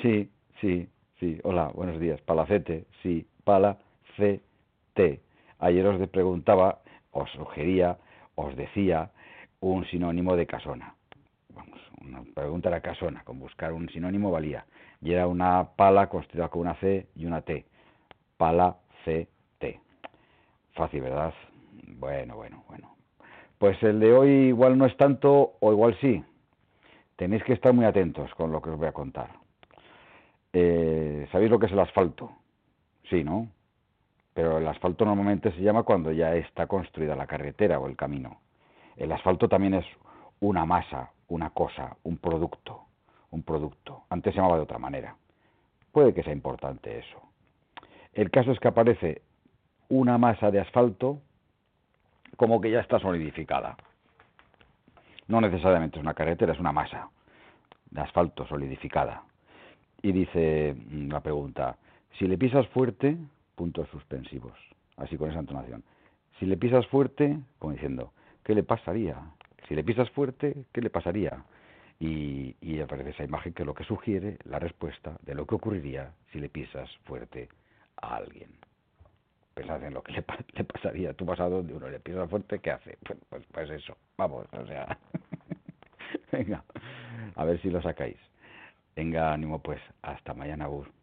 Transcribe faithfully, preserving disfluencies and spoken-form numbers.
Sí, sí, sí. Hola, buenos días. Palacete, sí. Palacete. Ayer os de- preguntaba, os sugería, os decía un sinónimo de casona. Vamos, una pregunta era casona, con buscar un sinónimo valía. Y era una pala construida con una C y una T. Palacete. Fácil, ¿verdad? Bueno, bueno, bueno. Pues el de hoy igual no es tanto, o igual sí. Tenéis que estar muy atentos con lo que os voy a contar. Eh, ¿Sabéis lo que es el asfalto? Sí, ¿no? Pero el asfalto normalmente se llama cuando ya está construida la carretera o el camino. El asfalto también es una masa, una cosa, un producto, un producto. Antes se llamaba de otra manera. Puede que sea importante eso. El caso es que aparece una masa de asfalto como que ya está solidificada. No necesariamente es una carretera, es una masa de asfalto solidificada. Y dice la pregunta, si le pisas fuerte, puntos suspensivos, así con esa entonación. Si le pisas fuerte, como diciendo, ¿qué le pasaría? Si le pisas fuerte, ¿qué le pasaría? Y, y aparece esa imagen que es lo que sugiere la respuesta de lo que ocurriría si le pisas fuerte a alguien. Pensad en lo que le, pa le pasaría. Tú vas a donde uno le pisas fuerte, ¿qué hace? Pues, pues, pues eso, vamos, o sea... Venga, a ver si lo sacáis. Venga, ánimo pues. Hasta mañana, Gus.